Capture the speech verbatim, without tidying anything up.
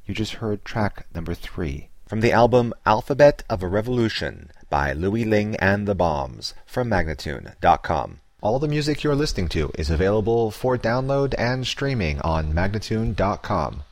You just heard track number three from the album Alphabet of a Revolution by Louis Ling and the Bombs from Magnatune dot com. All the music you're listening to is available for download and streaming on Magnatune dot com.